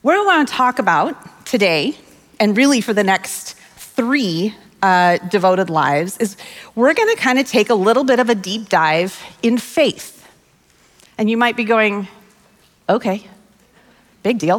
What I want to talk about today, and really for the next 3 devoted lives, is we're going to kind of take a little bit of a deep dive in faith. And you might be going, okay, big deal.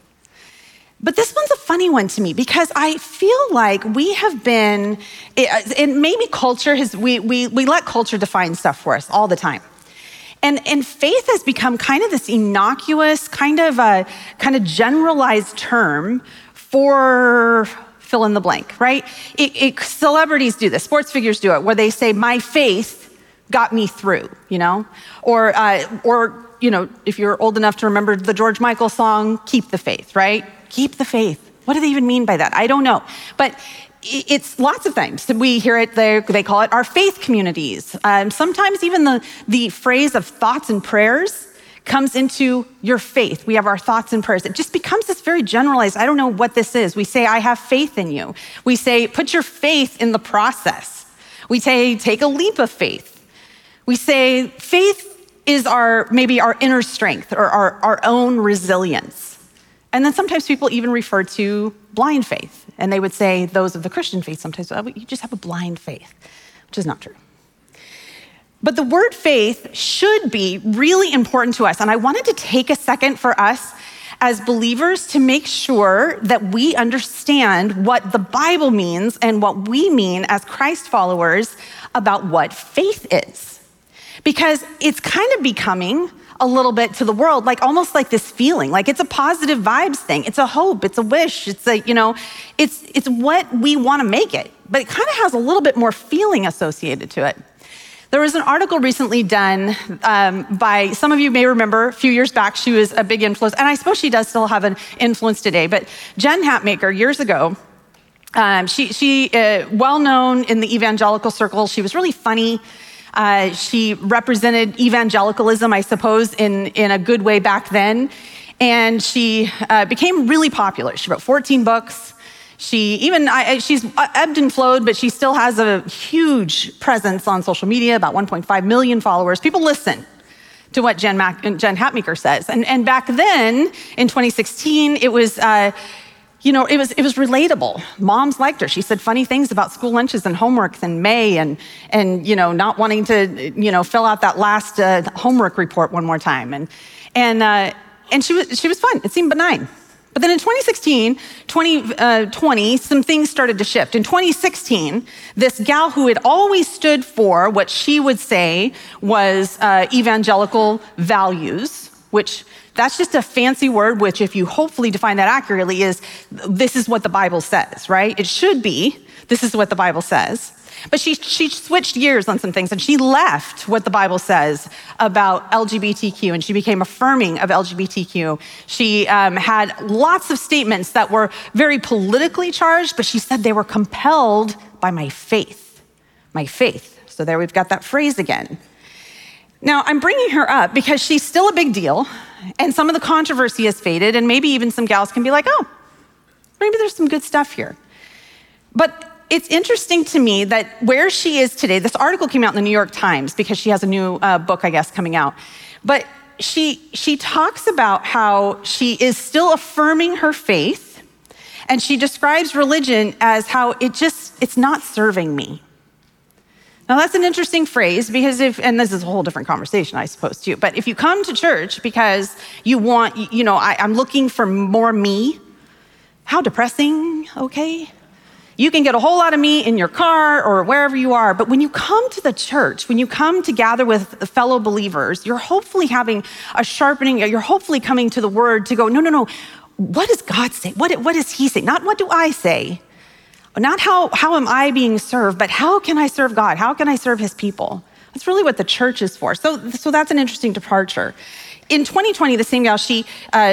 But this one's a funny one to me because I feel like we have been, and maybe culture has, we let culture define stuff for us all the time. And faith has become kind of this innocuous, kind of generalized term for fill in the blank, right? Celebrities do this, sports figures do it, where they say, my faith got me through, Or if you're old enough to remember the George Michael song, Keep the Faith, right? Keep the faith. What do they even mean by that? I don't know. But it's lots of times we hear it, they call it our faith communities. Sometimes even the phrase of thoughts and prayers comes into your faith. We have our thoughts and prayers. It just becomes this very generalized, I don't know what this is. We say, I have faith in you. We say, put your faith in the process. We say, take a leap of faith. We say, faith is maybe our inner strength or our own resilience. And then sometimes people even refer to blind faith. And they would say, those of the Christian faith sometimes, you just have a blind faith, which is not true. But the word faith should be really important to us. And I wanted to take a second for us as believers to make sure that we understand what the Bible means and what we mean as Christ followers about what faith is. Because it's kind of becoming a little bit to the world, almost like this feeling, like it's a positive vibes thing. It's a hope, it's a wish, it's it's what we want to make it, but it kind of has a little bit more feeling associated to it. There was an article recently done by, some of you may remember, a few years back, she was a big influence, and I suppose she does still have an influence today, but Jen Hatmaker, years ago, she well known in the evangelical circle. She was really funny. She represented evangelicalism, I suppose, in a good way back then. And she became really popular. She wrote 14 books. She's ebbed and flowed, but she still has a huge presence on social media, about 1.5 million followers. People listen to what Jen Hatmaker says. And back then, in 2016, it was it was relatable. Moms liked her. She said funny things about school lunches and homework and May and not wanting to, fill out that last homework report one more time. And she was fun. It seemed benign. But then in 2016, 2020, some things started to shift. In 2016, this gal who had always stood for what she would say was evangelical values, which that's just a fancy word, which if you hopefully define that accurately is, this is what the Bible says, right? It should be, this is what the Bible says. But she switched gears on some things and she left what the Bible says about LGBTQ and she became affirming of LGBTQ. She had lots of statements that were very politically charged, but she said they were compelled by my faith. My faith. So there we've got that phrase again. Now, I'm bringing her up because she's still a big deal, and some of the controversy has faded, and maybe even some gals can be like, oh, maybe there's some good stuff here. But it's interesting to me that where she is today, this article came out in the New York Times because she has a new book, I guess, coming out. But she talks about how she is still affirming her faith, and she describes religion as how it's not serving me. Now, that's an interesting phrase because and this is a whole different conversation, I suppose, too, but if you come to church because you want, I'm looking for more me, how depressing, okay? You can get a whole lot of me in your car or wherever you are, but when you come to the church, when you come to gather with fellow believers, you're hopefully having a sharpening, you're hopefully coming to the word to go, no, what does God say? What does he say? Not what do I say? Not how am I being served, but how can I serve God? How can I serve his people? That's really what the church is for. So that's an interesting departure. In 2020, the same gal, she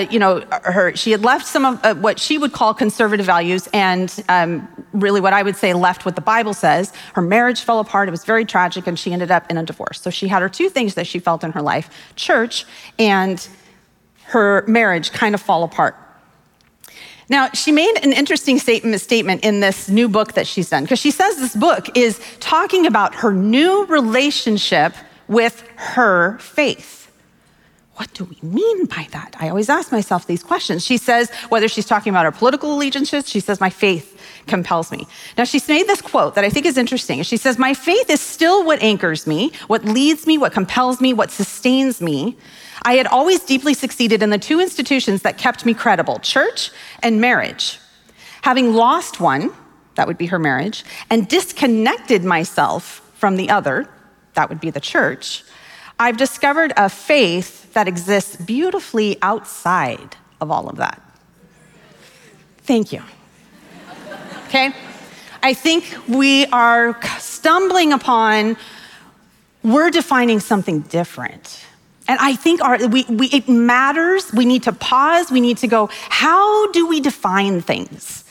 had left some of what she would call conservative values and really what I would say left what the Bible says. Her marriage fell apart. It was very tragic, and she ended up in a divorce. So she had her two things that she felt in her life, church and her marriage kind of fall apart. Now, she made an interesting statement in this new book that she's done, because she says this book is talking about her new relationship with her faith. what do we mean by that? I always ask myself these questions. She says, whether she's talking about her political allegiances, she says, my faith compels me. Now, she's made this quote that I think is interesting. She says, my faith is still what anchors me, what leads me, what compels me, what sustains me. I had always deeply succeeded in the two institutions that kept me credible, church and marriage. Having lost one, that would be her marriage, and disconnected myself from the other, that would be the church, I've discovered a faith that exists beautifully outside of all of that. Thank you. Okay? I think we are stumbling upon, we're defining something different. And I think it matters. We need to pause. We need to go, how do we define things?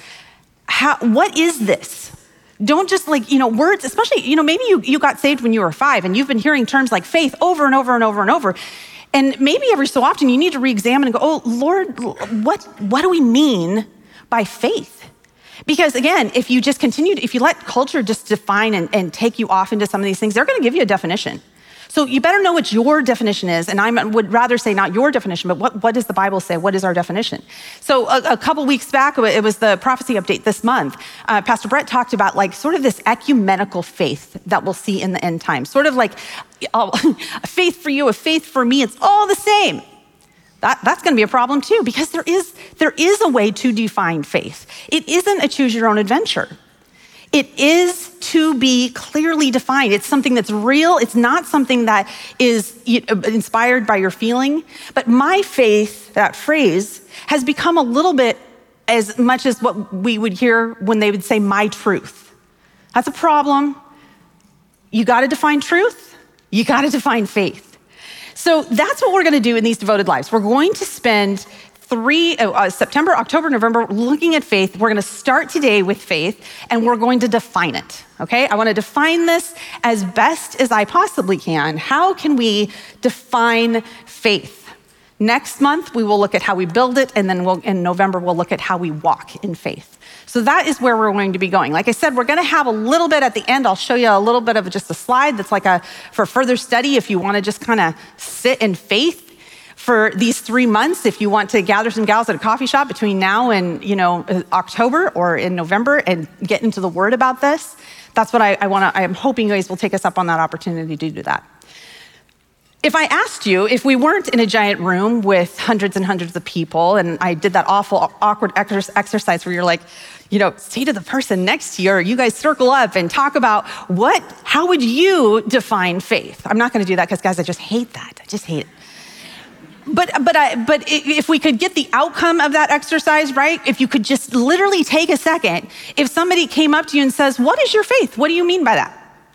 What is this? Don't just words, especially, maybe you got saved when you were 5 and you've been hearing terms like faith over and over and over and over. And maybe every so often you need to re-examine and go, oh, Lord, what do we mean by faith? Because again, if you let culture just define and take you off into some of these things, they're gonna give you a definition. So you better know what your definition is. And I would rather say not your definition, but what does the Bible say? What is our definition? So a couple weeks back, it was the prophecy update this month. Pastor Brett talked about sort of this ecumenical faith that we'll see in the end times. Sort of like a faith for you, a faith for me, it's all the same. That's gonna be a problem too, because there is a way to define faith. It isn't a choose your own adventure. It is to be clearly defined. It's something that's real. It's not something that is inspired by your feeling. But my faith, that phrase, has become a little bit as much as what we would hear when they would say my truth. That's a problem. You gotta define truth. You gotta define faith. So that's what we're gonna do in these devoted lives. We're going to spend September, October, November, looking at faith. We're gonna start today with faith and we're going to define it, okay? I wanna define this as best as I possibly can. How can we define faith? Next month, we will look at how we build it, and then in November, we'll look at how we walk in faith. So that is where we're going to be going. Like I said, we're gonna have a little bit at the end. I'll show you a little bit of just a slide that's for further study if you wanna just kinda sit in faith for these 3 months. If you want to gather some gals at a coffee shop between now and October or in November and get into the Word about this, that's what I'm hoping you guys will take us up on that opportunity to do that. If I asked you, if we weren't in a giant room with hundreds and hundreds of people, and I did that awkward exercise where you're like, say to the person next to you, or you guys circle up and talk about how would you define faith? I'm not gonna do that because guys, I just hate that. I just hate it. But if we could get the outcome of that exercise, right? If you could just literally take a second, if somebody came up to you and says, what is your faith? What do you mean by that?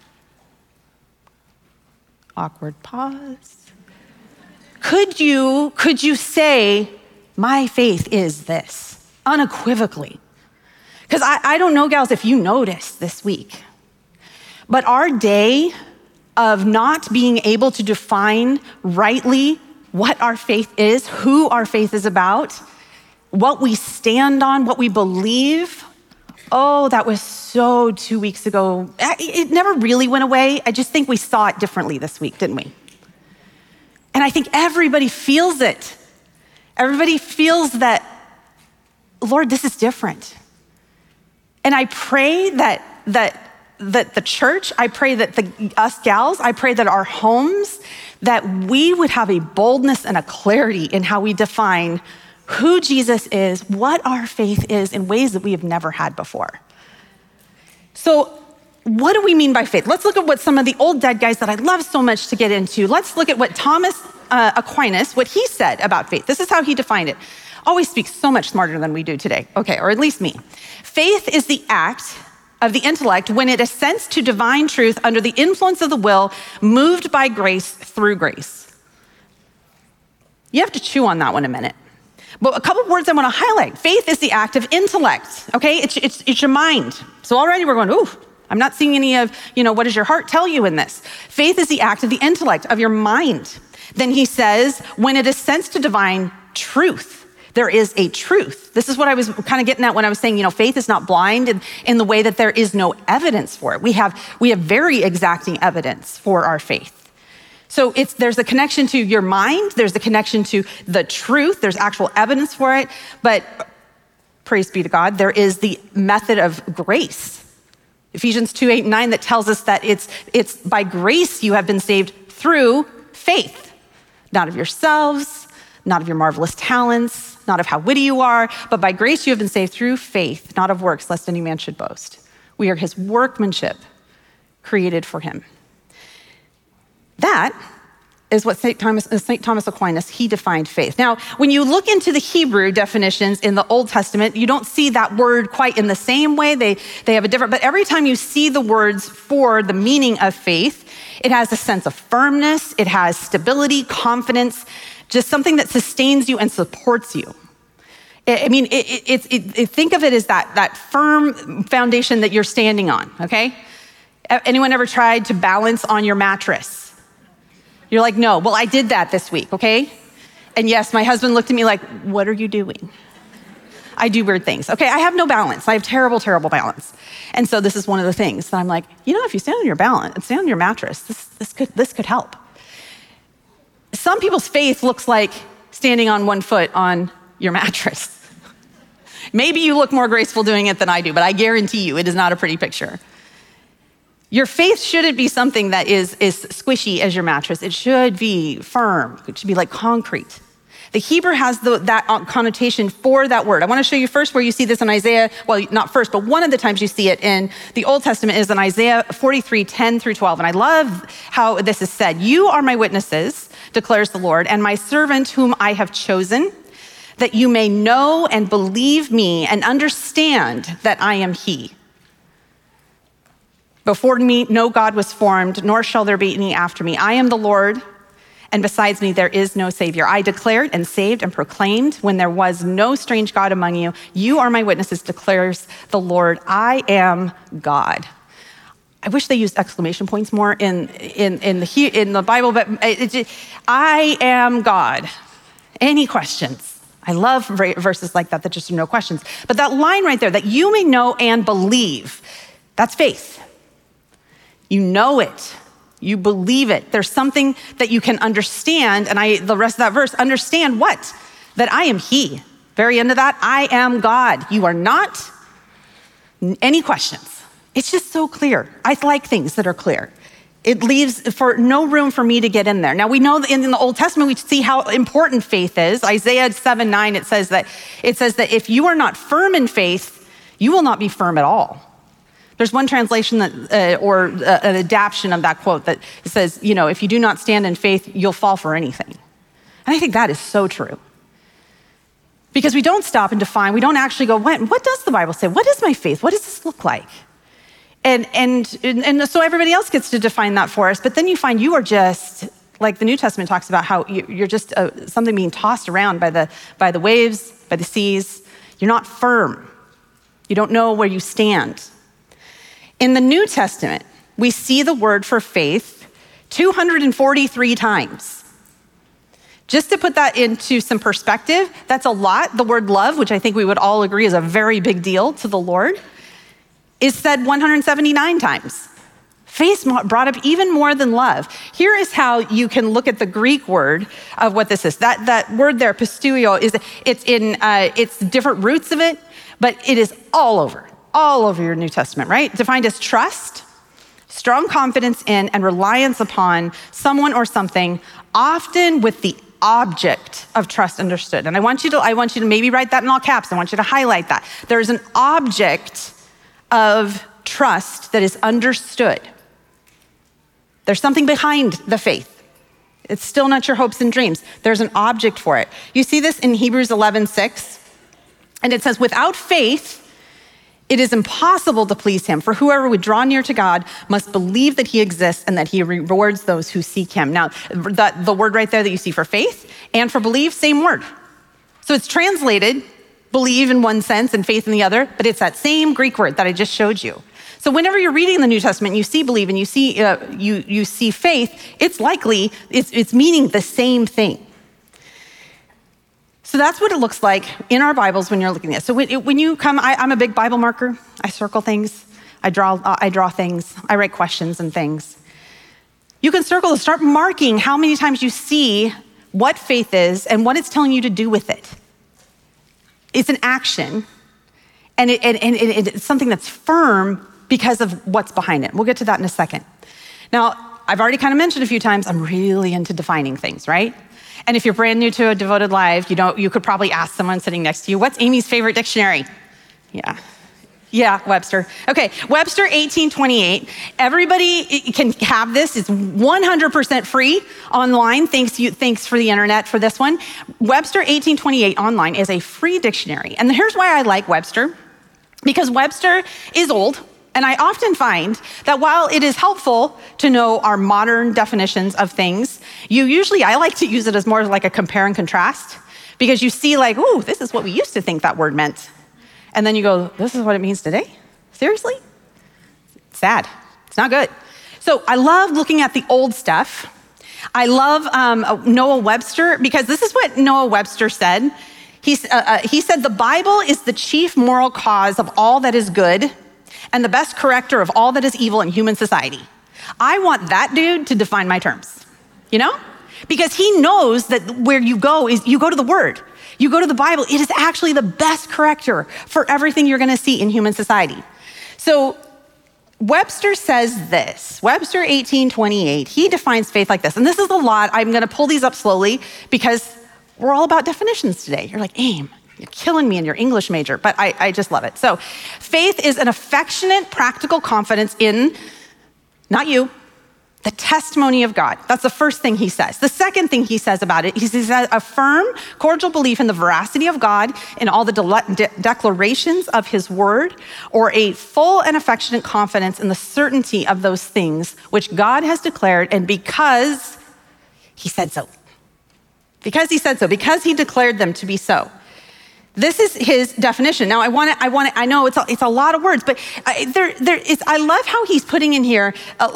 Awkward pause. Could you say, my faith is this, unequivocally? Because I don't know, gals, if you noticed this week, but our day of not being able to define rightly what our faith is, who our faith is about, what we stand on, what we believe. Oh, that was so 2 weeks ago. It never really went away. I just think we saw it differently this week, didn't we? And I think everybody feels it. Everybody feels that, Lord, this is different. And I pray that the church, I pray that us gals, I pray that our homes, that we would have a boldness and a clarity in how we define who Jesus is, what our faith is in ways that we have never had before. So what do we mean by faith? Let's look at what some of the old dead guys that I love so much to get into. Let's look at what Thomas Aquinas, what he said about faith. This is how he defined it. Always speaks so much smarter than we do today. Okay, or at least me. Faith is the act of the intellect when it assents to divine truth under the influence of the will, moved by grace through grace. You have to chew on that one a minute. But a couple of words I want to highlight. Faith is the act of intellect, okay? It's your mind. So already we're going, ooh, I'm not seeing any of, what does your heart tell you in this? Faith is the act of the intellect, of your mind. Then he says, when it assents to divine truth, there is a truth. This is what I was kind of getting at when I was saying, faith is not blind in the way that there is no evidence for it. We have very exacting evidence for our faith. So there's a connection to your mind, there's a connection to the truth, there's actual evidence for it, but praise be to God, there is the method of grace. Ephesians 2:8-9 that tells us that it's by grace you have been saved through faith, not of yourselves, not of your marvelous talents, not of how witty you are, but by grace you have been saved through faith, not of works, lest any man should boast. We are his workmanship, created for him. That is what St. Thomas Aquinas, he defined faith. Now, when you look into the Hebrew definitions in the Old Testament, you don't see that word quite in the same way. They have a different, but every time you see the words for the meaning of faith, it has a sense of firmness, it has stability, confidence, just something that sustains you and supports you. I mean, think of it as that firm foundation that you're standing on, okay? Anyone ever tried to balance on your mattress? You're like, no. Well, I did that this week, okay? And yes, my husband looked at me like, what are you doing? I do weird things. Okay, I have no balance. I have terrible, terrible balance. And so this is one of the things that I'm like, if you stand on your mattress, this could help. Some people's faith looks like standing on one foot on your mattress. Maybe you look more graceful doing it than I do, but I guarantee you it is not a pretty picture. Your faith shouldn't be something that is squishy as your mattress. It should be firm. It should be like concrete. The Hebrew has that connotation for that word. I want to show you first where you see this in Isaiah. Well, not first, but one of the times you see it in the Old Testament is in Isaiah 43:10-12. And I love how this is said. You are my witnesses, declares the Lord, and my servant whom I have chosen, that you may know and believe me and understand that I am he. Before me, no God was formed, nor shall there be any after me. I am the Lord, and besides me, there is no Savior. I declared and saved and proclaimed when there was no strange God among you. You are my witnesses, declares the Lord. I am God. I wish they used exclamation points more in the Bible, but I am God. Any questions? I love verses like that just are no questions. But that line right there, that you may know and believe, that's faith. You know it. You believe it. There's something that you can understand, and the rest of that verse, understand what? That I am he. Very end of that, I am God. You are not. Any questions? It's just so clear. I like things that are clear. It leaves for no room for me to get in there. Now we know that in the Old Testament, we see how important faith is. Isaiah 7:9, it says that if you are not firm in faith, you will not be firm at all. There's one translation or an adaptation of that quote that says, if you do not stand in faith, you'll fall for anything. And I think that is so true. Because we don't stop and define, we don't actually go, what does the Bible say? What is my faith? What does this look like? And so everybody else gets to define that for us, but then you find you are just, like the New Testament talks about how you're just something being tossed around by the waves, by the seas. You're not firm. You don't know where you stand. In the New Testament, we see the word for faith 243 times. Just to put that into some perspective, that's a lot. The word love, which I think we would all agree is a very big deal to the Lord, is said 179 times. Faith brought up even more than love. Here is how you can look at the Greek word of what this is. That word there, pisteuo, it's different roots of it, but it is all over your New Testament, right? Defined as trust, strong confidence in and reliance upon someone or something, often with the object of trust understood. And I want you to maybe write that in all caps. I want you to highlight that. There's an object of trust that is understood. There's something behind the faith. It's still not your hopes and dreams. There's an object for it. You see this in Hebrews 11:6, and it says, without faith, it is impossible to please him, for whoever would draw near to God must believe that he exists and that he rewards those who seek him. Now, the word right there that you see for faith and for believe, same word. So it's translated believe in one sense and faith in the other, but it's that same Greek word that I just showed you. So whenever you're reading the New Testament, you see believe and you see faith, it's likely it's meaning the same thing. So that's what it looks like in our Bibles when you're looking at it. So when you come, I'm a big Bible marker. I circle things. I draw things. I write questions and things. You can circle and start marking how many times you see what faith is and what it's telling you to do with it. It's an action, and it's something that's firm because of what's behind it. We'll get to that in a second. Now, I've already kind of mentioned a few times, I'm really into defining things, right? And if you're brand new to a Devoted Live, you could probably ask someone sitting next to you, what's Amy's favorite dictionary? Yeah, Webster. Okay, Webster 1828. Everybody can have this. It's 100% free online. Thanks for the internet for this one. Webster 1828 online is a free dictionary. And here's why I like Webster. Because Webster is old. And I often find that while it is helpful to know our modern definitions of things, I like to use it as more like a compare and contrast. Because you see like, ooh, this is what we used to think that word meant. And then you go, this is what it means today? Seriously? Sad. It's not good. So I love looking at the old stuff. I love Noah Webster, because this is what Noah Webster said. He said, the Bible is the chief moral cause of all that is good and the best corrector of all that is evil in human society. I want that dude to define my terms, Because he knows that where you go is you go to the Word. You go to the Bible, it is actually the best corrector for everything you're gonna see in human society. So Webster says this, Webster 1828, he defines faith like this. And this is a lot, I'm gonna pull these up slowly because we're all about definitions today. You're like, Aim, you're killing me in your English major, but I just love it. So faith is an affectionate, practical confidence in, not you, the testimony of God. That's the first thing he says. The second thing he says about it, he says a firm, cordial belief in the veracity of God in all the declarations of his word, or a full and affectionate confidence in the certainty of those things which God has declared, and because he said so. Because he said so, because he declared them to be so. This is his definition. Now, I know it's a lot of words, but I love how he's putting in here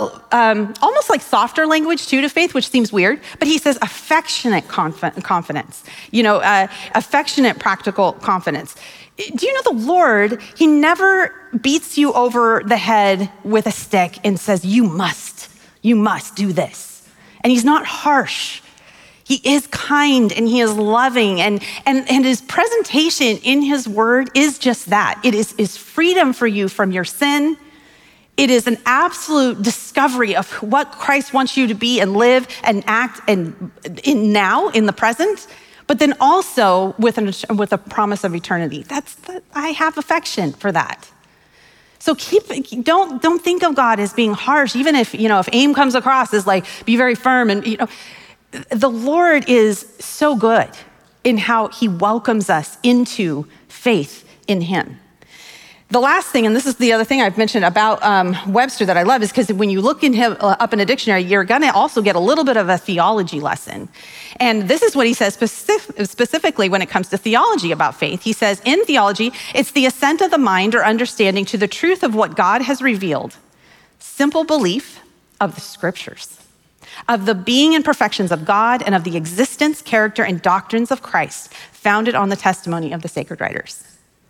almost like softer language too to faith, which seems weird, but he says affectionate confidence, affectionate practical confidence. Do you know the Lord, he never beats you over the head with a stick and says, you must do this. And he's not harsh. He is kind and he is loving, and his presentation in his word is just that. It is freedom for you from your sin. It is an absolute discovery of what Christ wants you to be and live and act in the present, but then also with a promise of eternity. I have affection for that. So don't think of God as being harsh, even if Aim comes across as like, be very firm and the Lord is so good in how he welcomes us into faith in him. The last thing, and this is the other thing I've mentioned about Webster that I love, is because when you look in him up in a dictionary, you're gonna also get a little bit of a theology lesson. And this is what he says specifically when it comes to theology about faith. He says, in theology, it's the assent of the mind or understanding to the truth of what God has revealed. Simple belief of the scriptures, of the being and perfections of God, and of the existence, character, and doctrines of Christ, founded on the testimony of the sacred writers.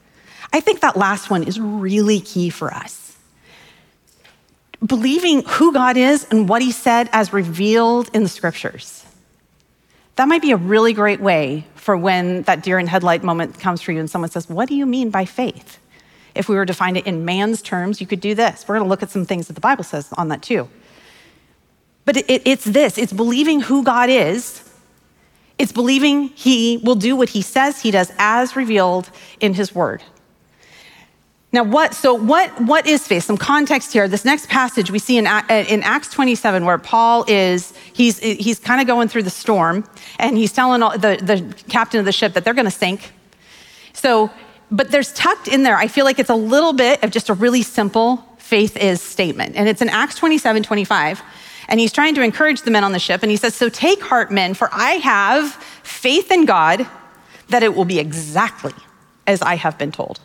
I think that last one is really key for us. Believing who God is and what he said as revealed in the scriptures. That might be a really great way for when that deer in headlight moment comes for you and someone says, what do you mean by faith? If we were to find it in man's terms, you could do this. We're gonna look at some things that the Bible says on that too. But it's believing who God is. It's believing he will do what he says he does as revealed in his word. Now, what is faith? Some context here. This next passage we see in Acts 27, where Paul he's kind of going through the storm, and he's telling the captain of the ship that they're gonna sink. So, but there's tucked in there, I feel like it's a little bit of just a really simple faith is statement. And it's in Acts 27:25. And he's trying to encourage the men on the ship. And he says, so take heart, men, for I have faith in God that it will be exactly as I have been told.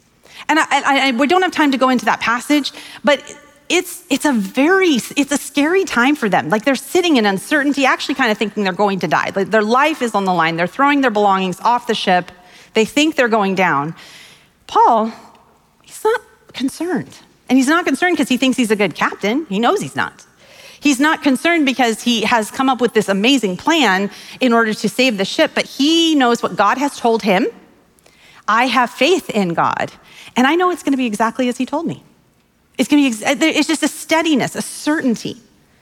And we don't have time to go into that passage, but it's a scary time for them. Like they're sitting in uncertainty, actually kind of thinking they're going to die. Like their life is on the line. They're throwing their belongings off the ship. They think they're going down. Paul, he's not concerned. And he's not concerned because he thinks he's a good captain. He knows he's not. He's not concerned because he has come up with this amazing plan in order to save the ship, but he knows what God has told him. I have faith in God, and I know it's going to be exactly as he told me. It's just a steadiness, a certainty.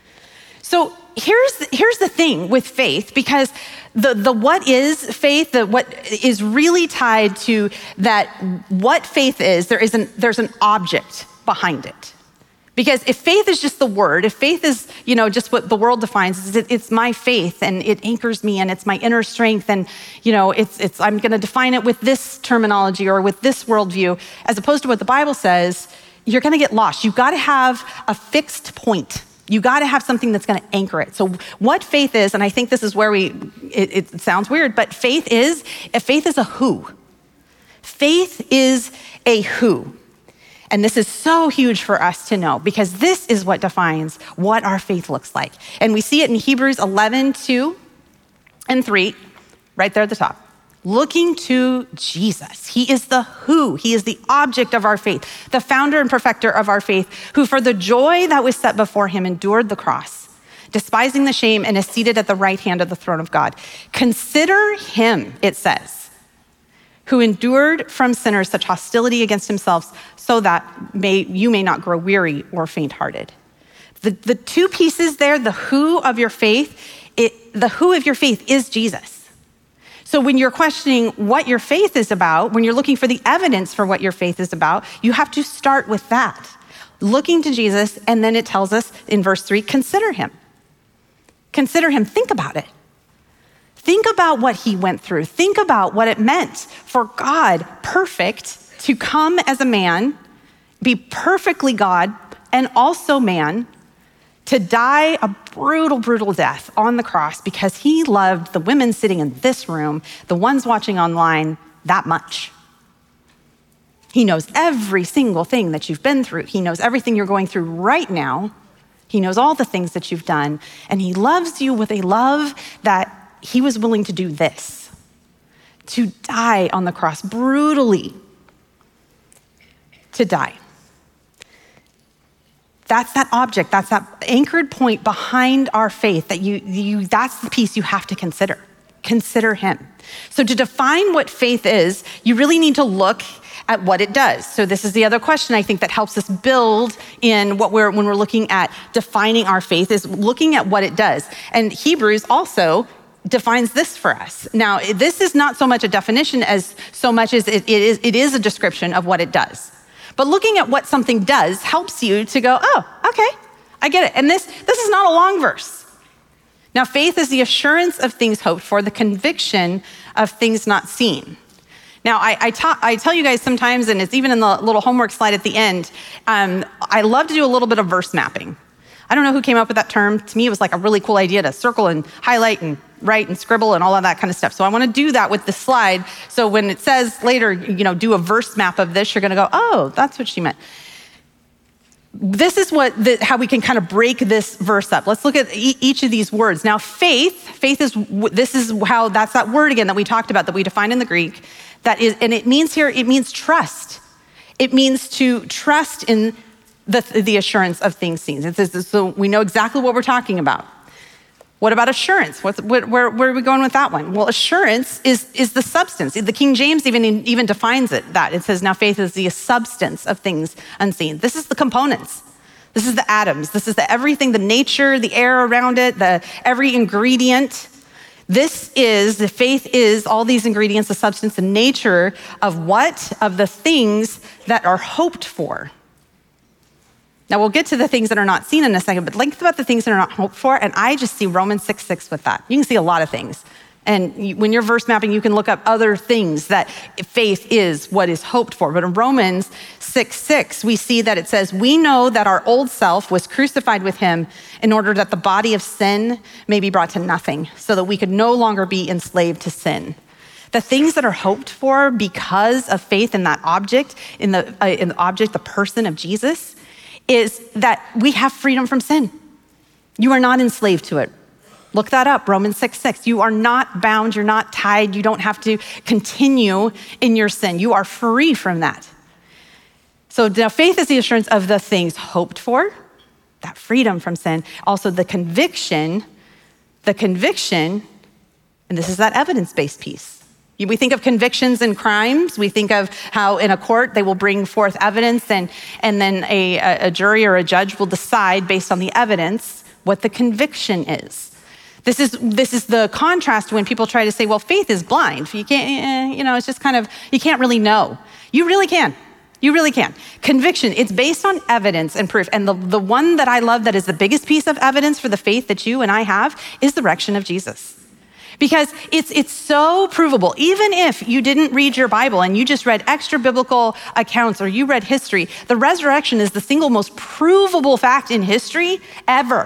So here's the thing with faith, because the what is faith, what is really tied to that, what faith is, there's an object behind it. Because if faith is just the word, if faith is, just what the world defines, it's my faith and it anchors me and it's my inner strength and, I'm gonna define it with this terminology or with this worldview, as opposed to what the Bible says, you're gonna get lost. You've gotta have a fixed point. You gotta have something that's gonna anchor it. So what faith is, and I think this is where it sounds weird, but faith is a who. Faith is a who. And this is so huge for us to know, because this is what defines what our faith looks like. And we see it in Hebrews 11:2 and 3, right there at the top. Looking to Jesus. He is the who. He is the object of our faith, the founder and perfecter of our faith, who for the joy that was set before him endured the cross, despising the shame, and is seated at the right hand of the throne of God. Consider him, it says, who endured from sinners such hostility against himself, so that you may not grow weary or faint-hearted. The two pieces there, the who of your faith, the who of your faith is Jesus. So when you're questioning what your faith is about, when you're looking for the evidence for what your faith is about, you have to start with that. Looking to Jesus, and then it tells us in verse 3, consider him. Consider him, think about it. Think about what he went through. Think about what it meant for God, perfect, to come as a man, be perfectly God and also man, to die a brutal, brutal death on the cross because he loved the women sitting in this room, the ones watching online, that much. He knows every single thing that you've been through. He knows everything you're going through right now. He knows all the things that you've done, and he loves you with a love that he was willing to do this, to die on the cross, brutally to die. That's that object, that's that anchored point behind our faith that that's the piece you have to consider. Consider him. So to define what faith is, you really need to look at what it does. So this is the other question I think that helps us build in when we're looking at defining our faith, is looking at what it does. And Hebrews also defines this for us. Now, this is not so much a definition as so much as it is a description of what it does. But looking at what something does helps you to go, oh, okay, I get it. And this is not a long verse. Now, faith is the assurance of things hoped for, the conviction of things not seen. Now, I tell you guys sometimes, and it's even in the little homework slide at the end, I love to do a little bit of verse mapping. I don't know who came up with that term. To me, it was like a really cool idea to circle and highlight and write and scribble and all of that kind of stuff. So I want to do that with the slide. So when it says later, do a verse map of this, you're going to go, oh, that's what she meant. This is how we can kind of break this verse up. Let's look at each of these words. Now, faith is how, that's that word again that we talked about, that we defined in the Greek. That is, and it means trust. It means to trust in the assurance of things seen. It says, so we know exactly what we're talking about. What about assurance? Where are we going with that one? Well, assurance is the substance. The King James even defines it that. It says, now faith is the substance of things unseen. This is the components. This is the atoms. This is the everything, the nature, the air around it, every ingredient. The faith is all these ingredients, the substance, the nature of what? Of the things that are hoped for. Now, we'll get to the things that are not seen in a second, but think about the things that are not hoped for, and I just see Romans 6:6 with that. You can see a lot of things. And when you're verse mapping, you can look up other things that faith is what is hoped for. But in Romans 6:6, we see that it says, we know that our old self was crucified with him in order that the body of sin may be brought to nothing, so that we could no longer be enslaved to sin. The things that are hoped for because of faith in that object, in the object, the person of Jesus, is that we have freedom from sin. You are not enslaved to it. Look that up, Romans 6:6. You are not bound, you're not tied, you don't have to continue in your sin. You are free from that. So now faith is the assurance of the things hoped for, that freedom from sin. Also the conviction, and this is that evidence-based piece. We think of convictions in crimes. We think of how in a court they will bring forth evidence and then a jury or a judge will decide based on the evidence what the conviction is. This is the contrast when people try to say, well, faith is blind. You can't, it's just kind of, you can't really know. You really can. You really can. Conviction, it's based on evidence and proof. And the one that I love that is the biggest piece of evidence for the faith that you and I have is the resurrection of Jesus. Because it's so provable. Even if you didn't read your Bible and you just read extra biblical accounts or you read history, the resurrection is the single most provable fact in history ever.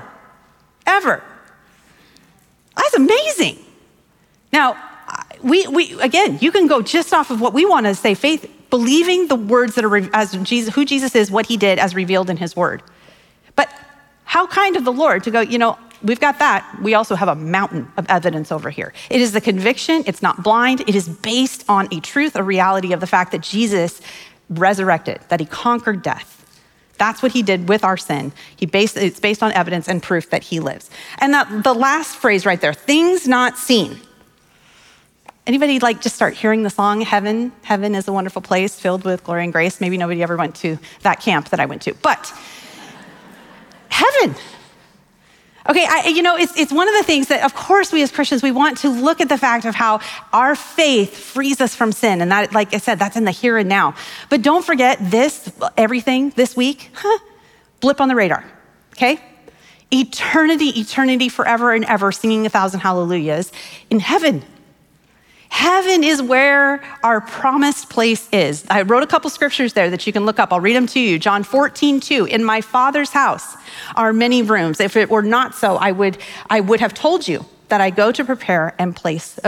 That's amazing. Now, we again, you can go just off of what we want to say, faith, believing the words that are as Jesus, who Jesus is, what he did as revealed in his word. But how kind of the Lord to go, we've got that. We also have a mountain of evidence over here. It is the conviction. It's not blind. It is based on a truth, a reality of the fact that Jesus resurrected, that he conquered death. That's what he did with our sin. It's based on evidence and proof that he lives. And that the last phrase right there, things not seen. Anybody just start hearing the song, Heaven? Heaven is a wonderful place filled with glory and grace. Maybe nobody ever went to that camp that I went to, but heaven. Okay, it's one of the things that, of course, we as Christians, we want to look at the fact of how our faith frees us from sin. And that, like I said, that's in the here and now. But don't forget everything this week, blip on the radar, okay? Eternity, forever and ever, singing 1,000 hallelujahs in heaven. Heaven is where our promised place is. I wrote a couple scriptures there that you can look up. I'll read them to you. John 14:2, in my Father's house are many rooms. If it were not so, I would have told you that I go to prepare a place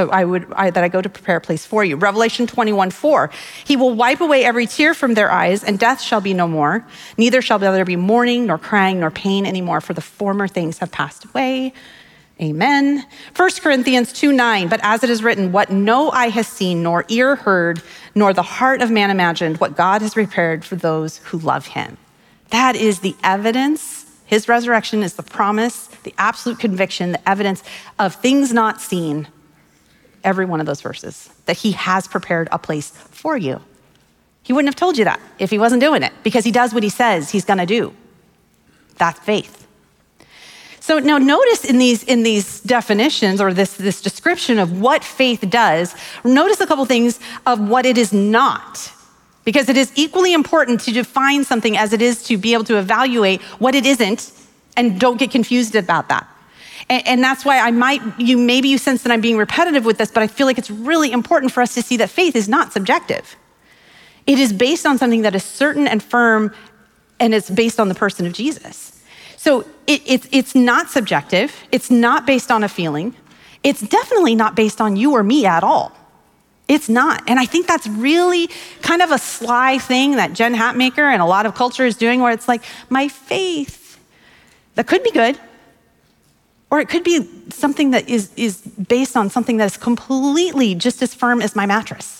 for you. Revelation 21:4, he will wipe away every tear from their eyes, and death shall be no more. Neither shall there be mourning, nor crying, nor pain anymore, for the former things have passed away. Amen. 1 Corinthians 2:9, but as it is written, what no eye has seen, nor ear heard, nor the heart of man imagined, what God has prepared for those who love him. That is the evidence. His resurrection is the promise, the absolute conviction, the evidence of things not seen. Every one of those verses, that he has prepared a place for you. He wouldn't have told you that if he wasn't doing it, because he does what he says he's gonna do. That's faith. So now notice in these definitions or this description of what faith does, notice a couple things of what it is not. Because it is equally important to define something as it is to be able to evaluate what it isn't, and don't get confused about that. And that's why maybe you sense that I'm being repetitive with this, but I feel like it's really important for us to see that faith is not subjective. It is based on something that is certain and firm, and it's based on the person of Jesus. So it's not subjective. It's not based on a feeling. It's definitely not based on you or me at all. It's not. And I think that's really kind of a sly thing that Jen Hatmaker and a lot of culture is doing, where it's like, my faith, that could be good. Or it could be something that is based on something that is completely just as firm as my mattress.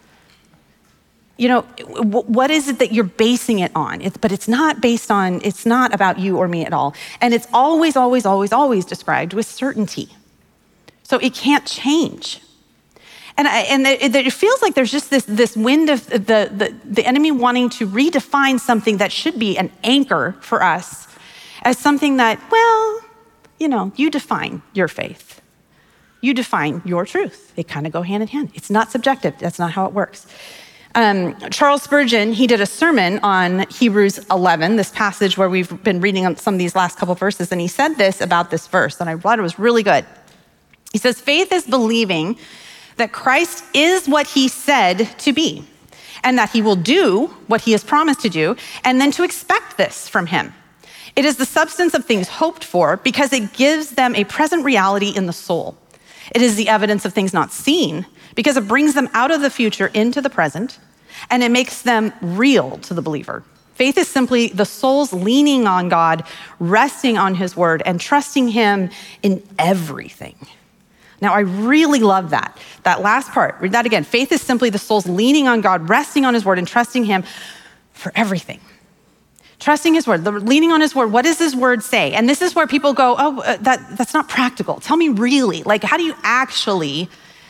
What is it that you're basing it on? But it's not about you or me at all. And it's always, always, always, always described with certainty. So it can't change. And it feels like there's just this wind of the enemy wanting to redefine something that should be an anchor for us as something that, you define your faith. You define your truth. They kind of go hand in hand. It's not subjective. That's not how it works. Charles Spurgeon, he did a sermon on Hebrews 11, this passage where we've been reading some of these last couple verses, and he said this about this verse, and I thought it was really good. He says, faith is believing that Christ is what he said to be, and that he will do what he has promised to do, and then to expect this from him. It is the substance of things hoped for because it gives them a present reality in the soul. It is the evidence of things not seen because it brings them out of the future into the present, and it makes them real to the believer. Faith is simply the soul's leaning on God, resting on his word, and trusting him in everything. Now, I really love that last part. Read that again. Faith is simply the soul's leaning on God, resting on his word, and trusting him for everything. Trusting his word, leaning on his word. What does his word say? And this is where people go, oh, that's not practical. Tell me really, like, how do you actually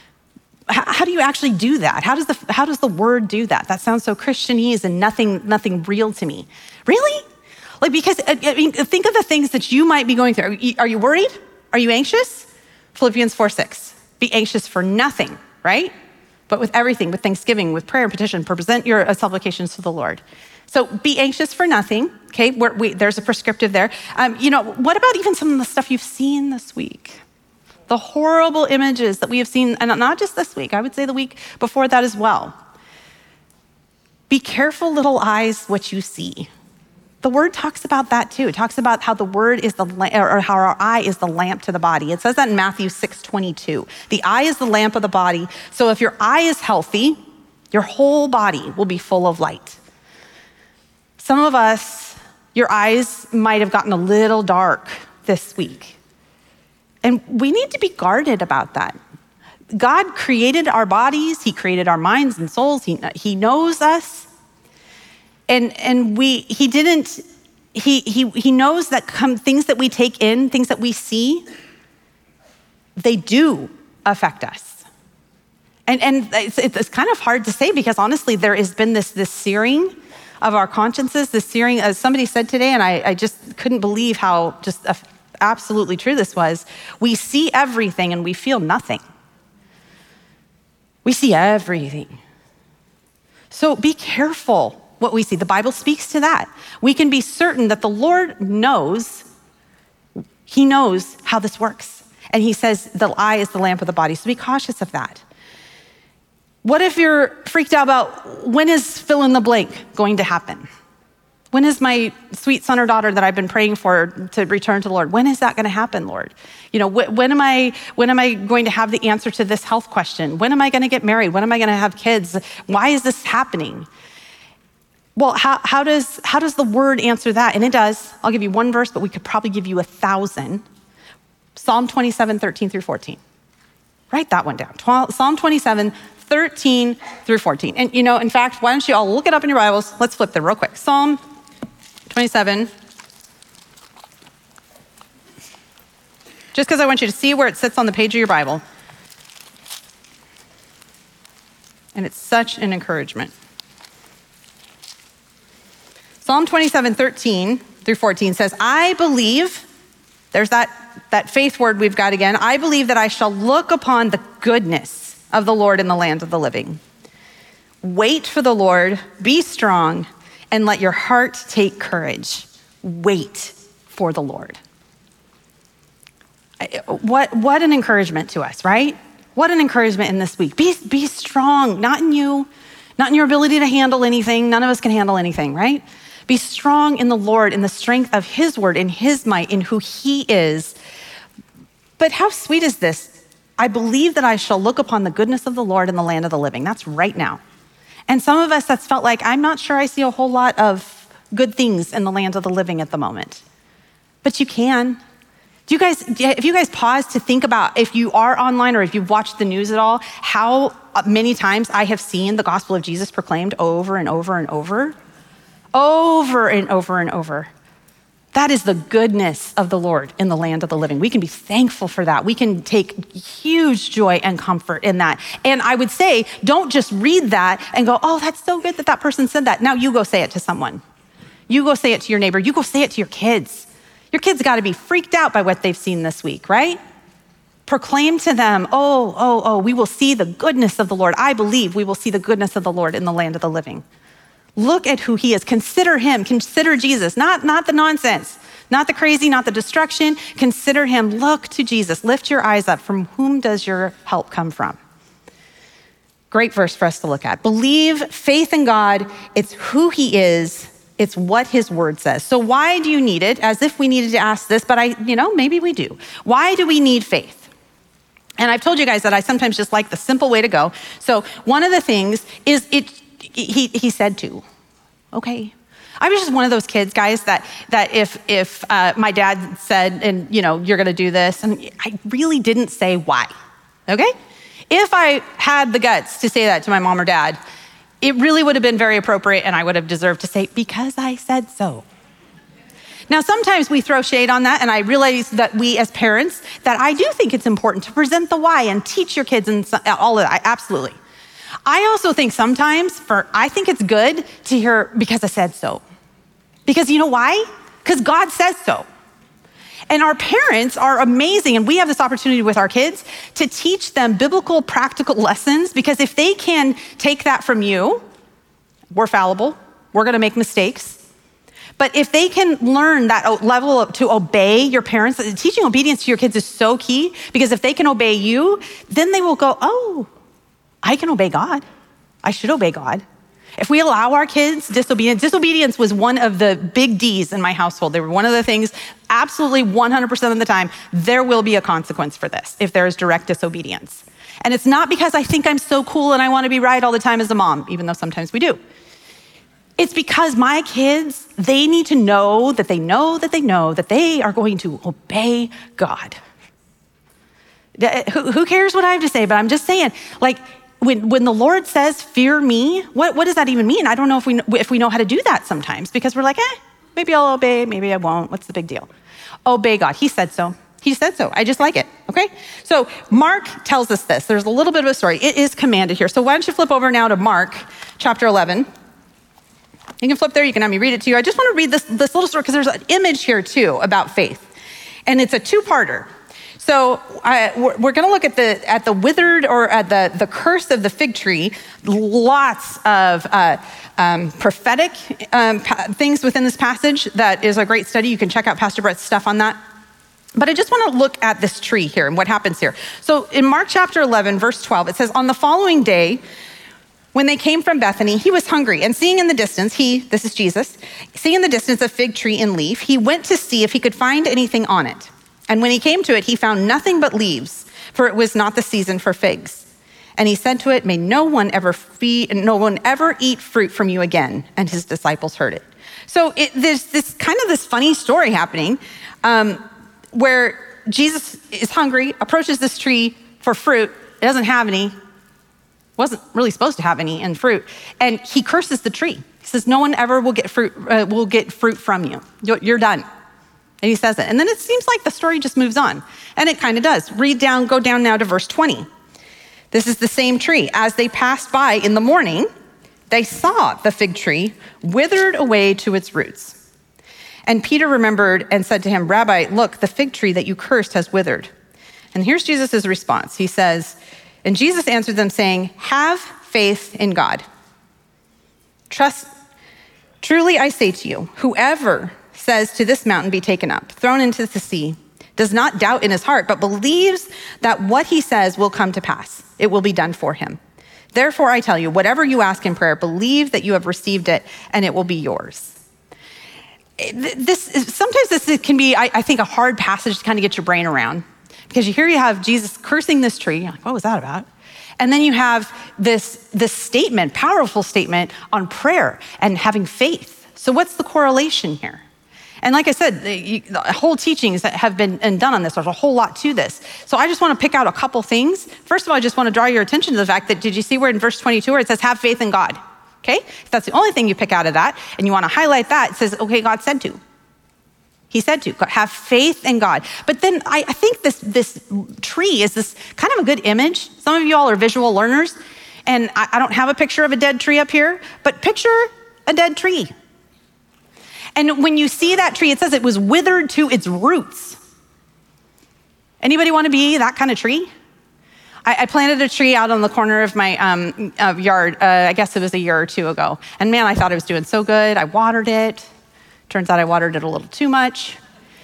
do that? How does the word do that? That sounds so Christianese and nothing real to me. Really? Like, because I mean, think of the things that you might be going through. Are you worried? Are you anxious? Philippians 4:6. Be anxious for nothing, right? But with everything, with thanksgiving, with prayer and petition, present your supplications to the Lord. So be anxious for nothing, okay? There's a prescriptive there. What about even some of the stuff you've seen this week? The horrible images that we have seen, and not just this week, I would say the week before that as well. Be careful, little eyes, what you see. The word talks about that too. It talks about how the word is or how our eye is the lamp to the body. It says that in Matthew 6:22. The eye is the lamp of the body. So if your eye is healthy, your whole body will be full of light. Some of us, your eyes might have gotten a little dark this week. And we need to be guarded about that. God created our bodies. He created our minds and souls. He knows us. And he knows that things that we take in, things that we see, they do affect us. And it's kind of hard to say because honestly, there has been this searing of our consciences, this searing, as somebody said today, and I just couldn't believe how just absolutely true this was. We see everything and we feel nothing. We see everything. So be careful what we see. The Bible speaks to that. We can be certain that the Lord knows, he knows how this works. And he says the eye is the lamp of the body. So be cautious of that. What if you're freaked out about when is fill in the blank going to happen? When is my sweet son or daughter that I've been praying for to return to the Lord? When is that going to happen, Lord? When am I going to have the answer to this health question? When am I going to get married? When am I going to have kids? Why is this happening? Well, how does the word answer that? And it does. I'll give you one verse, but we could probably give you 1,000. Psalm 27, 13 through 14. Write that one down. Psalm 27, 13 through 14. And in fact, why don't you all look it up in your Bibles? Let's flip there real quick. Psalm 27. Just because I want you to see where it sits on the page of your Bible. And it's such an encouragement. Psalm 27, 13 through 14 says, I believe, there's that faith word we've got again, I believe that I shall look upon the goodness of the Lord in the land of the living. Wait for the Lord, be strong, and let your heart take courage. Wait for the Lord. What an encouragement to us, right? What an encouragement in this week. Be strong, not in you, not in your ability to handle anything. None of us can handle anything, right? Be strong in the Lord, in the strength of his word, in his might, in who he is. But how sweet is this? I believe that I shall look upon the goodness of the Lord in the land of the living. That's right now. And some of us, that's felt like, I'm not sure I see a whole lot of good things in the land of the living at the moment. But you can. If you guys pause to think about, if you are online or if you've watched the news at all, how many times I have seen the gospel of Jesus proclaimed over and over and over? Over and over and over. That is the goodness of the Lord in the land of the living. We can be thankful for that. We can take huge joy and comfort in that. And I would say, don't just read that and go, oh, that's so good that person said that. Now you go say it to someone. You go say it to your neighbor. You go say it to your kids. Your kids got to be freaked out by what they've seen this week, right? Proclaim to them, we will see the goodness of the Lord. I believe we will see the goodness of the Lord in the land of the living. Look at who he is. Consider him. Consider Jesus. Not the nonsense, not the crazy, not the destruction. Consider him. Look to Jesus. Lift your eyes up. From whom does your help come from? Great verse for us to look at. Believe, faith in God. It's who he is. It's what his word says. So why do you need it? As if we needed to ask this, but maybe we do. Why do we need faith? And I've told you guys that I sometimes just like the simple way to go. So one of the things is he said to. Okay. I was just one of those kids, guys, that if my dad said, and you're going to do this, and I really didn't say why. Okay. If I had the guts to say that to my mom or dad, it really would have been very appropriate, and I would have deserved to say, because I said so. Now, sometimes we throw shade on that, and I realize that we as parents, that I do think it's important to present the why and teach your kids and all of that, absolutely. I also think sometimes I think it's good to hear, because I said so. Because you know why? Because God says so. And our parents are amazing, and we have this opportunity with our kids to teach them biblical, practical lessons, because if they can take that from you, we're fallible, we're gonna make mistakes. But if they can learn that level to obey your parents, teaching obedience to your kids is so key, because if they can obey you, then they will go, oh, I can obey God. I should obey God. If we allow our kids disobedience was one of the big D's in my household. They were one of the things, absolutely 100% of the time, there will be a consequence for this if there is direct disobedience. And it's not because I think I'm so cool and I want to be right all the time as a mom, even though sometimes we do. It's because my kids, they need to know that they know that they know that they are going to obey God. Who cares what I have to say? But I'm just saying, like, when the Lord says, fear me, what does that even mean? I don't know if we know how to do that sometimes, because we're like, maybe I'll obey, maybe I won't. What's the big deal? Obey God. He said so. He said so. I just like it, okay? So Mark tells us this. There's a little bit of a story. It is commanded here. So why don't you flip over now to Mark chapter 11. You can flip there, you can have me read it to you. I just want to read this little story because there's an image here too about faith. And it's a two-parter. So we're going to look at the withered, or at the curse of the fig tree. Lots of prophetic things within this passage. That is a great study. You can check out Pastor Brett's stuff on that. But I just want to look at this tree here and what happens here. So in Mark chapter 11, verse 12, it says, on the following day, when they came from Bethany, he was hungry, and seeing in the distance, this is Jesus, seeing in the distance a fig tree in leaf, he went to see if he could find anything on it. And when he came to it, he found nothing but leaves, for it was not the season for figs. And he said to it, may no one ever eat fruit from you again. And his disciples heard it. So there's this funny story happening where Jesus is hungry, approaches this tree for fruit. It doesn't have any. Wasn't really supposed to have any in fruit. And he curses the tree. He says, no one ever will get fruit from you. You're done. And he says it. And then it seems like the story just moves on. And it kind of does. Go down now to verse 20. This is the same tree. As they passed by in the morning, they saw the fig tree withered away to its roots. And Peter remembered and said to him, Rabbi, look, the fig tree that you cursed has withered. And here's Jesus' response. He says, and Jesus answered them saying, have faith in God. Truly I say to you, whoever says to this mountain be taken up, thrown into the sea, does not doubt in his heart, but believes that what he says will come to pass. It will be done for him. Therefore I tell you, whatever you ask in prayer, believe that you have received it and it will be yours. Sometimes this can be, I think, a hard passage to kind of get your brain around. Because you have Jesus cursing this tree. You're like, what was that about? And then you have this statement, powerful statement on prayer and having faith. So what's the correlation here? And like I said, the whole teachings that have been done on this, there's a whole lot to this. So I just want to pick out a couple things. First of all, I just want to draw your attention to the fact that, did you see where in verse 22 where it says, have faith in God? Okay? If that's the only thing you pick out of that, and you want to highlight that, it says, okay, God said to. He said to have faith in God. But then I think this tree is this kind of a good image. Some of you all are visual learners, and I don't have a picture of a dead tree up here, but picture a dead tree. And when you see that tree, it says it was withered to its roots. Anybody want to be that kind of tree? I planted a tree out on the corner of my yard, I guess it was a year or two ago. And man, I thought it was doing so good. I watered it. Turns out I watered it a little too much.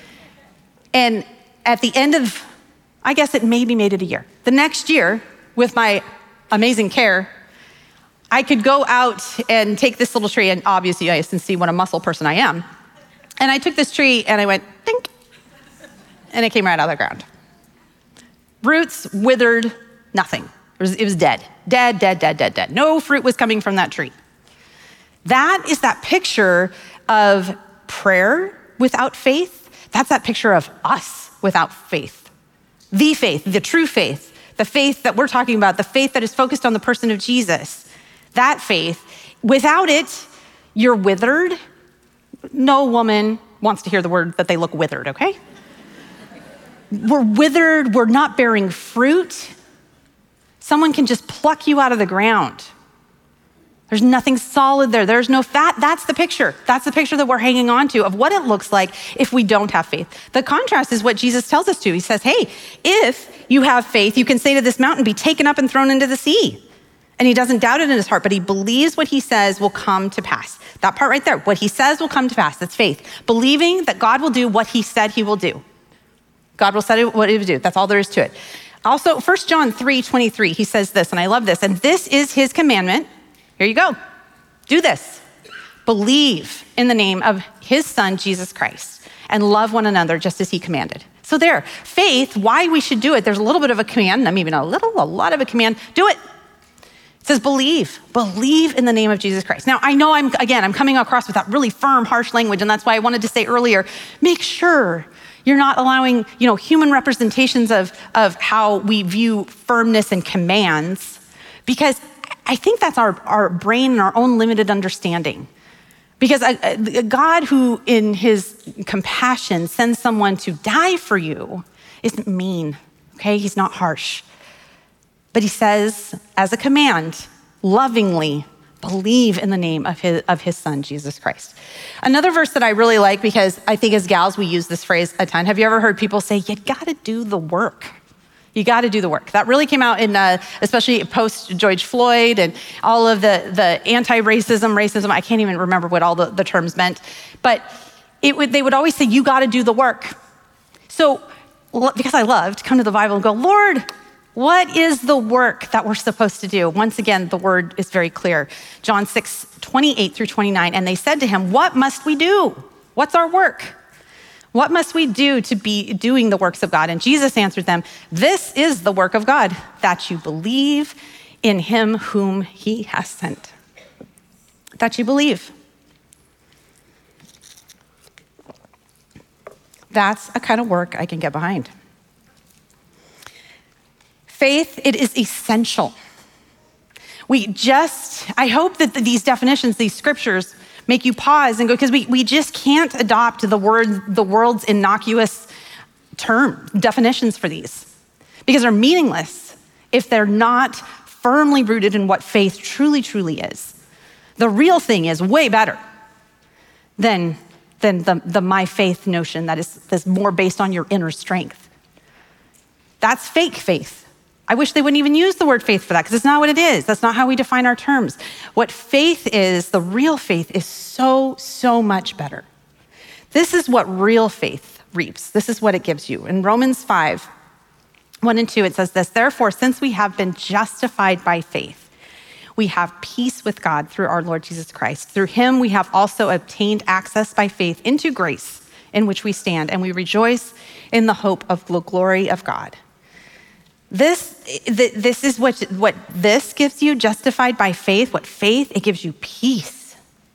And at the end of, I guess it maybe made it a year. The next year, with my amazing care, I could go out and take this little tree, and obviously you guys can see what a muscle person I am. And I took this tree and I went, dink, and it came right out of the ground. Roots, withered, nothing. It was dead. Dead. No fruit was coming from that tree. That is that picture of prayer without faith. That's that picture of us without faith. The true faith, the faith that we're talking about, the faith that is focused on the person of Jesus. That faith, without it, you're withered. No woman, wants to hear the word that they look withered, okay? We're withered, we're not bearing fruit. Someone can just pluck you out of the ground. There's nothing solid there. There's no fat. That's the picture. That's the picture that we're hanging on to of what it looks like if we don't have faith. The contrast is what Jesus tells us to. He says, hey, if you have faith, you can say to this mountain, be taken up and thrown into the sea. And he doesn't doubt it in his heart, but he believes what he says will come to pass. That part right there, what he says will come to pass. That's faith. Believing that God will do what he said he will do. God will say what he will do. That's all there is to it. Also, 1 John 3:23, he says this, and I love this. And this is his commandment. Here you go. Do this. Believe in the name of his son, Jesus Christ, and love one another just as he commanded. So there, faith, why we should do it. There's a little bit of a command, not even a lot of a command. Do it. It says believe in the name of Jesus Christ. Now, I know I'm coming across with that really firm, harsh language, and that's why I wanted to say earlier, make sure you're not allowing, human representations of how we view firmness and commands, because I think that's our brain and our own limited understanding. Because a God who in his compassion sends someone to die for you isn't mean, okay? He's not harsh. But he says, as a command, lovingly believe in the name of his son, Jesus Christ. Another verse that I really like, because I think as gals, we use this phrase a ton. Have you ever heard people say, you gotta do the work? You got to do the work. That really came out in, especially post George Floyd and all of the anti-racism. I can't even remember what all the terms meant, but they would always say, you got to do the work. So, because I love to come to the Bible and go, Lord, what is the work that we're supposed to do? Once again, the word is very clear. John 6:28-29, and they said to him, what must we do? What's our work? What must we do to be doing the works of God? And Jesus answered them, this is the work of God, that you believe in him whom he has sent. That you believe. That's a kind of work I can get behind. Faith, it is essential. I hope that these definitions, these scriptures, make you pause and go, because we just can't adopt the world's innocuous definitions for these, because they're meaningless if they're not firmly rooted in what faith truly, truly is. The real thing is way better than the my faith notion that is more based on your inner strength. That's fake faith. I wish they wouldn't even use the word faith for that, because it's not what it is. That's not how we define our terms. What faith is, the real faith, is so, so much better. This is what real faith reaps. This is what it gives you. In Romans 5:1-2, it says this, therefore, since we have been justified by faith, we have peace with God through our Lord Jesus Christ. Through him, we have also obtained access by faith into grace in which we stand, and we rejoice in the hope of the glory of God. This is what this gives you, justified by faith. What faith, it gives you peace.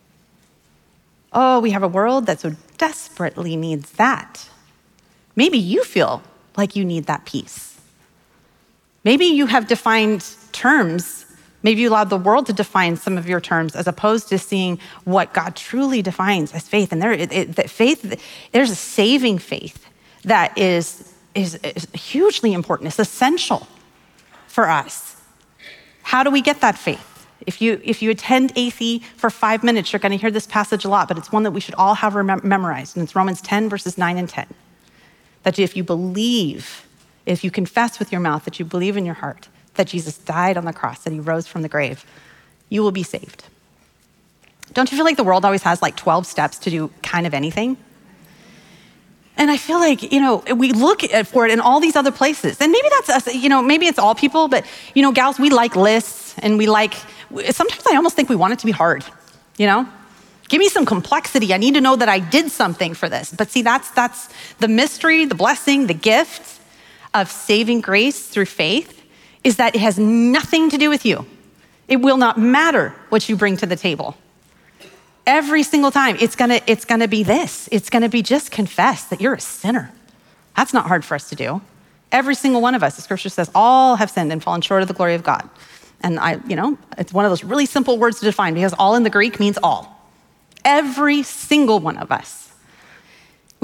Oh, we have a world that so desperately needs that. Maybe you feel like you need that peace. Maybe you have defined terms. Maybe you allowed the world to define some of your terms as opposed to seeing what God truly defines as faith. And there's a saving faith that is hugely important. It's essential for us. How do we get that faith? If you attend ATHE for 5 minutes, you're going to hear this passage a lot, but it's one that we should all have memorized, and it's Romans 10:9-10. That if you believe, if you confess with your mouth that you believe in your heart that Jesus died on the cross, that he rose from the grave, you will be saved. Don't you feel like the world always has like 12 steps to do kind of anything? And I feel like, we look for it in all these other places. And maybe that's us, maybe it's all people, but, gals, we like lists, and sometimes I almost think we want it to be hard, Give me some complexity. I need to know that I did something for this. But see, that's the mystery, the blessing, the gift of saving grace through faith, is that it has nothing to do with you. It will not matter what you bring to the table. Every single time, it's gonna be this. It's gonna be just confess that you're a sinner. That's not hard for us to do. Every single one of us, the scripture says, all have sinned and fallen short of the glory of God. And it's one of those really simple words to define, because all in the Greek means all. Every single one of us.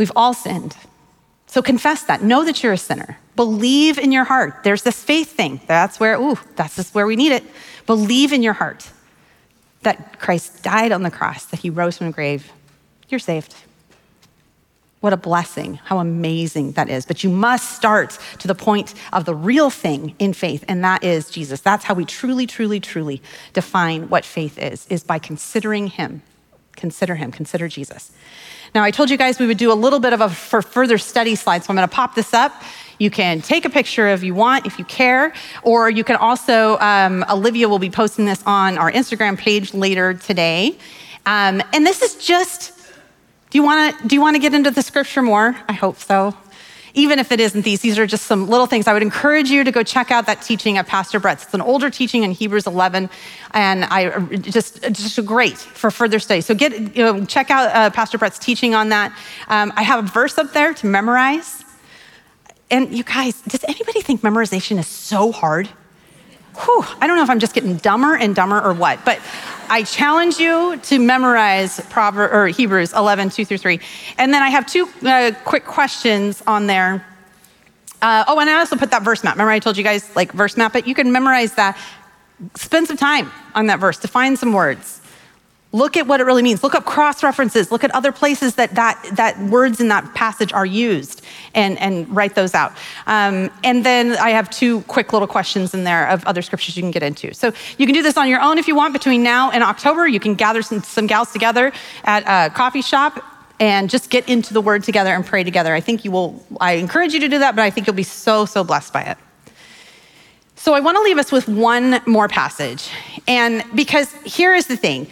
We've all sinned. So confess that. Know that you're a sinner. Believe in your heart. There's this faith thing. That's just where we need it. Believe in your heart that Christ died on the cross, that he rose from the grave. You're saved. What a blessing. How amazing that is. But you must start to the point of the real thing in faith, and that is Jesus. That's how we truly, truly, truly define what faith is by considering him. Consider him. Consider Jesus. Now, I told you guys we would do a little bit of a further study slide, so I'm going to pop this up. You can take a picture if you want, if you care, or you can also, Olivia will be posting this on our Instagram page later today. And this is just, do you want to get into the scripture more? I hope so. Even if it isn't these are just some little things. I would encourage you to go check out that teaching at Pastor Brett's. It's an older teaching in Hebrews 11, and just great for further study. So check out Pastor Brett's teaching on that. I have a verse up there to memorize. And you guys, does anybody think memorization is so hard? Whew, I don't know if I'm just getting dumber and dumber or what, but I challenge you to memorize Hebrews 11, 2-3. And then I have two quick questions on there. And I also put that verse map. Remember I told you guys, verse map it? You can memorize that. Spend some time on that verse to find some words. Look at what it really means. Look up cross-references. Look at other places that words in that passage are used and write those out. And then I have two quick little questions in there of other scriptures you can get into. So you can do this on your own if you want. Between now and October, you can gather some gals together at a coffee shop and just get into the word together and pray together. I encourage you to do that, but I think you'll be so, so blessed by it. So I want to leave us with one more passage. And because here is the thing.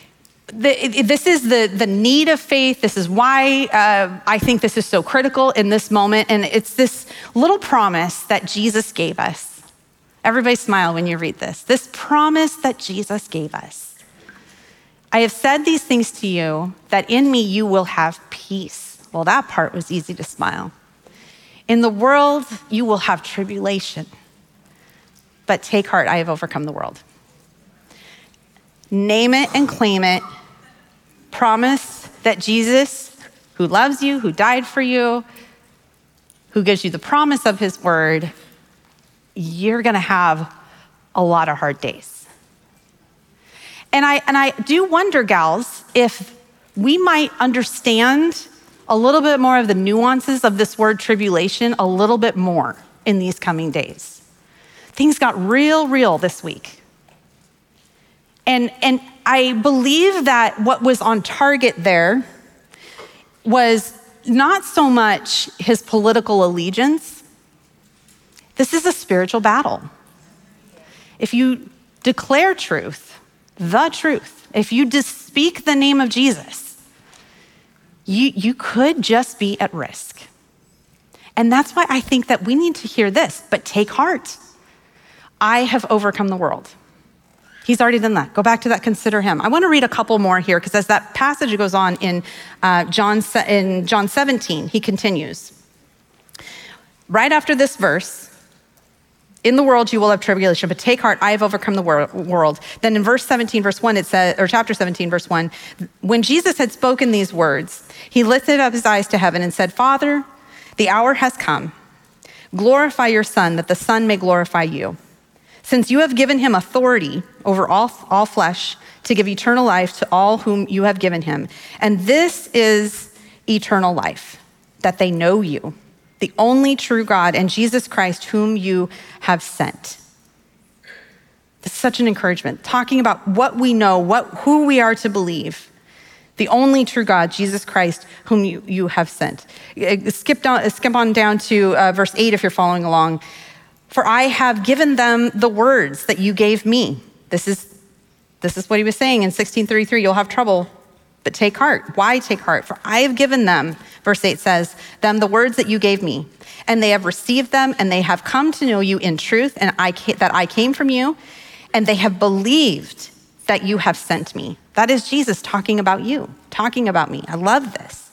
This is the need of faith. This is why I think this is so critical in this moment. And it's this little promise that Jesus gave us. Everybody smile when you read this. This promise that Jesus gave us. I have said these things to you, that in me you will have peace. Well, that part was easy to smile. In the world, you will have tribulation. But take heart, I have overcome the world. Name it and claim it. Promise that Jesus, who loves you, who died for you, who gives you the promise of his word, you're going to have a lot of hard days. And I do wonder, gals, if we might understand a little bit more of the nuances of this word tribulation a little bit more in these coming days. Things got real this week. And I believe that what was on target there was not so much his political allegiance. This is a spiritual battle. If you declare truth, the truth, if you just speak the name of Jesus, you could just be at risk. And that's why I think that we need to hear this, but take heart. I have overcome the world. He's already done that. Go back to that, consider him. I want to read a couple more here because as that passage goes on in John 17, he continues. Right after this verse, in the world you will have tribulation, but take heart, I have overcome the world. Then in verse 17, verse 1, it says, or chapter 17, verse 1, when Jesus had spoken these words, he lifted up his eyes to heaven and said, Father, the hour has come. Glorify your Son, that the Son may glorify you. Since you have given him authority over all flesh to give eternal life to all whom you have given him. And this is eternal life, that they know you, the only true God, and Jesus Christ, whom you have sent. This is such an encouragement, talking about what we know, who we are to believe. The only true God, Jesus Christ, whom you have sent. Skip on down to verse 8 if you're following along. For I have given them the words that you gave me. This is what he was saying in 16:33. You'll have trouble, but take heart. Why take heart? For I have given them, verse 8 says, them the words that you gave me. And they have received them, and they have come to know you in truth, and that I came from you, and they have believed that you have sent me. That is Jesus talking about you, talking about me. I love this.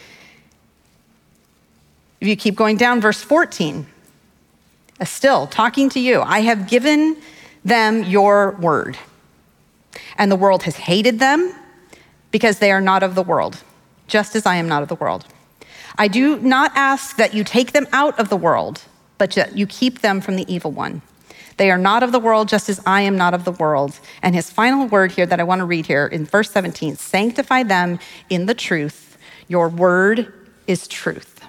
If you keep going down, verse 14, still talking to you. I have given them your word, and the world has hated them because they are not of the world, just as I am not of the world. I do not ask that you take them out of the world, but that you keep them from the evil one. They are not of the world, just as I am not of the world. And his final word here that I want to read here in verse 17, sanctify them in the truth. Your word is truth.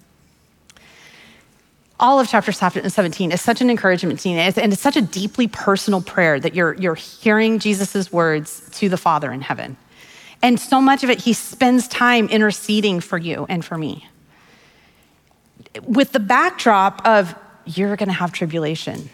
All of chapter 17 is such an encouragement to you, and it's such a deeply personal prayer that you're hearing Jesus' words to the Father in heaven. And so much of it, he spends time interceding for you and for me. With the backdrop of, you're gonna have tribulation.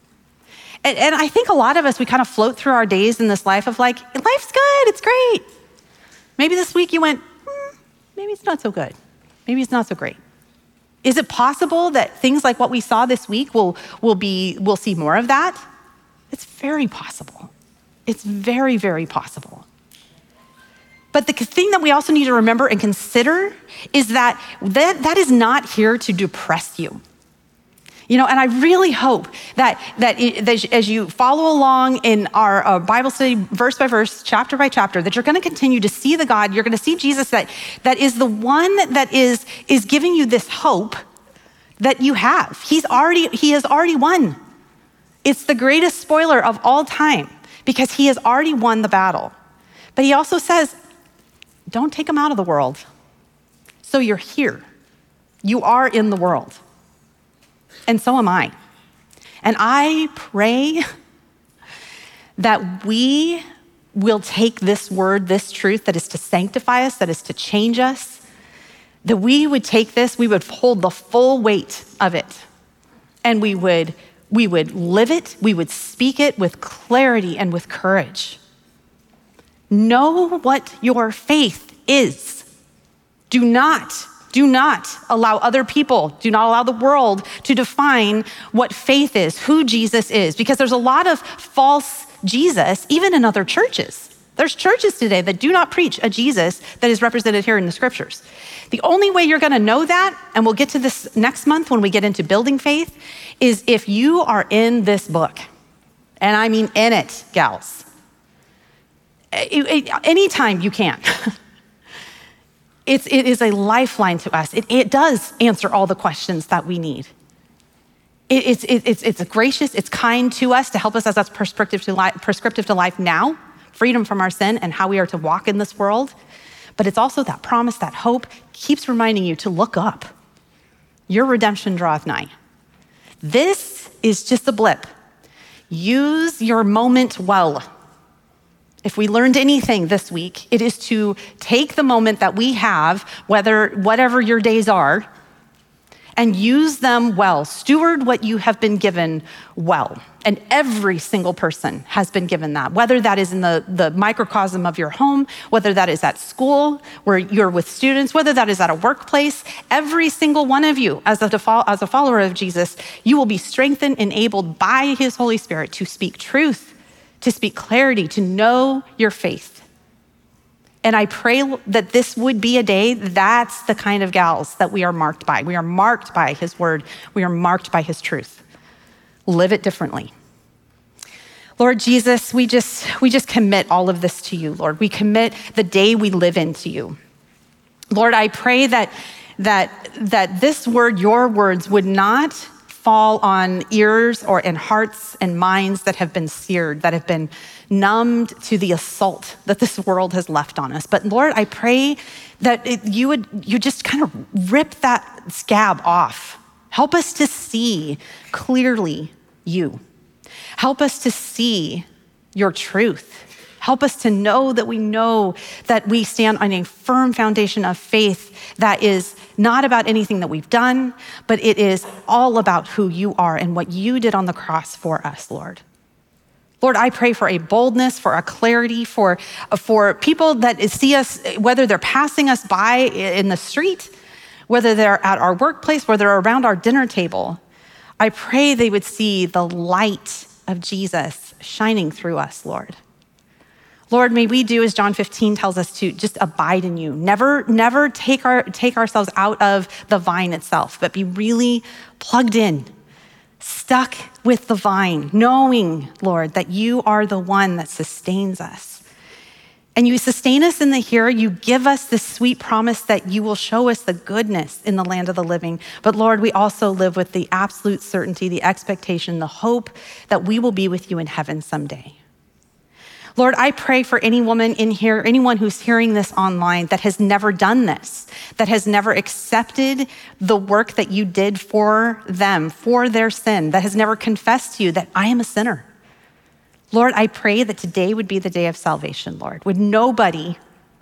And I think a lot of us, we kind of float through our days in this life of like, life's good, it's great. Maybe this week you went, maybe it's not so good. Maybe it's not so great. Is it possible that things like what we saw this week we'll see more of that? It's very possible. It's very, very possible. But the thing that we also need to remember and consider is that is not here to depress you. You know, and I really hope that as you follow along in our Bible study, verse by verse, chapter by chapter, that you're going to continue to see the God, you're going to see Jesus that is the one that is giving you this hope that you have. He has already won. It's the greatest spoiler of all time because he has already won the battle. But he also says, don't take them out of the world. So you're here. You are in the world. And so am I. And I pray that we will take this word, this truth that is to sanctify us, that is to change us, that we would take this, we would hold the full weight of it, and we would live it, we would speak it with clarity and with courage. Know what your faith is. Do not allow other people, do not allow the world to define what faith is, who Jesus is, because there's a lot of false Jesus, even in other churches. There's churches today that do not preach a Jesus that is represented here in the scriptures. The only way you're gonna know that, and we'll get to this next month when we get into building faith, is if you are in this book. And I mean in it, gals. Anytime you can. It is a lifeline to us. It does answer all the questions that we need. It's gracious, it's kind to us to help us as that's prescriptive to life now, freedom from our sin and how we are to walk in this world. But it's also that promise, that hope keeps reminding you to look up. Your redemption draweth nigh. This is just a blip. Use your moment well. If we learned anything this week, it is to take the moment that we have, whatever your days are, and use them well. Steward what you have been given well. And every single person has been given that, whether that is in the microcosm of your home, whether that is at school, where you're with students, whether that is at a workplace. Every single one of you, as a follower of Jesus, you will be strengthened, enabled by his Holy Spirit to speak truth, to speak clarity, to know your faith. And I pray that this would be a day, that's the kind of gals that we are marked by. We are marked by his word. We are marked by his truth. Live it differently. Lord Jesus, we just commit all of this to you, Lord. We commit the day we live in to you. Lord, I pray that this word, your words, would not fall on ears or in hearts and minds that have been seared, that have been numbed to the assault that this world has left on us. But Lord, I pray that you just kind of rip that scab off. Help us to see clearly you. Help us to see your truth. Help us to know that we stand on a firm foundation of faith that is not about anything that we've done, but it is all about who you are and what you did on the cross for us, Lord. Lord, I pray for a boldness, for a clarity, for people that see us, whether they're passing us by in the street, whether they're at our workplace, whether they're around our dinner table. I pray they would see the light of Jesus shining through us, Lord. Lord, may we do as John 15 tells us to just abide in you. Never take ourselves out of the vine itself, but be really plugged in, stuck with the vine, knowing, Lord, that you are the one that sustains us. And you sustain us in the here. You give us this sweet promise that you will show us the goodness in the land of the living. But Lord, we also live with the absolute certainty, the expectation, the hope that we will be with you in heaven someday. Lord, I pray for any woman in here, anyone who's hearing this online that has never done this, that has never accepted the work that you did for them, for their sin, that has never confessed to you that I am a sinner. Lord, I pray that today would be the day of salvation, Lord. Would nobody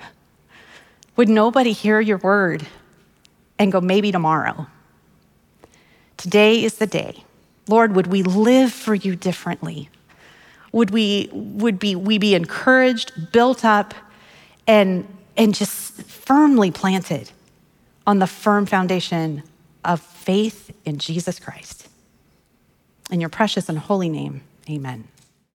hear your word and go, maybe tomorrow? Today is the day. Lord, would we live for you differently? Would we be encouraged, built up, and just firmly planted on the firm foundation of faith in Jesus Christ? In your precious and holy name, amen.